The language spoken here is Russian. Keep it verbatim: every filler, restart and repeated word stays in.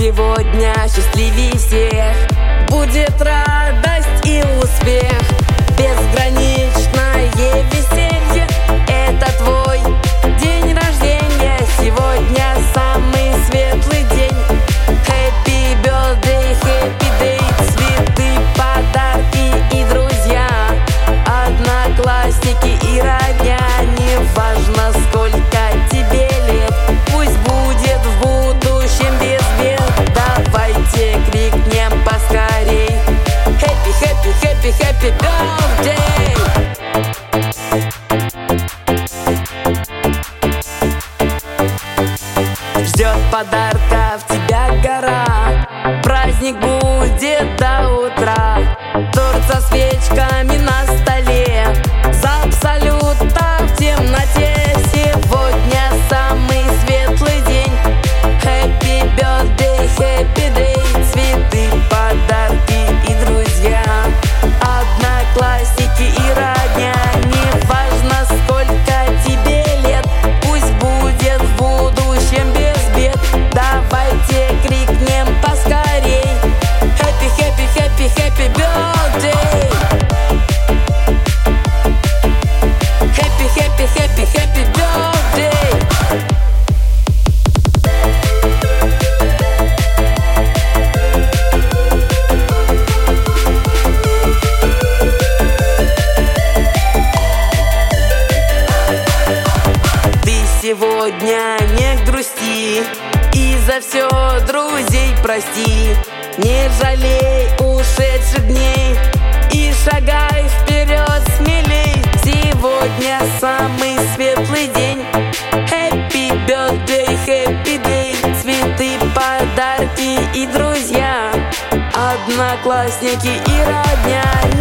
сегодня счастливее всех. Будет радость и успех, безграничное веселье. Это твой день рождения, сегодня самый светлый день. Happy birthday, happy day. Цветы, подарки и друзья, одноклассники и родня. Неважно, сколько тебе лет, пусть будет в будущем без бед. Давайте крикнем поскорей: Happy, happy, happy, happy birthday! Ждет подарков тебя гора, праздник будет до утра. Торт со свечками на столе, залп салютов в темноте. Сегодня самый светлый день. Happy birthday, happy day. Цветы, подарки и друзья, одноклассники и родня. Неважно, сколько тебе лет, пусть будет в будущем без бед. Давайте крикнем поскорей: Happy, happy, happy, happy birthday! Happy, happy, happy, happy birthday! Ты сегодня не грусти и за все друзей прости. Не жалей ушедших дней и шагай вперед смелей. Сегодня самый светлый день. Happy birthday, happy day. Цветы, подарки и друзья, одноклассники и родня.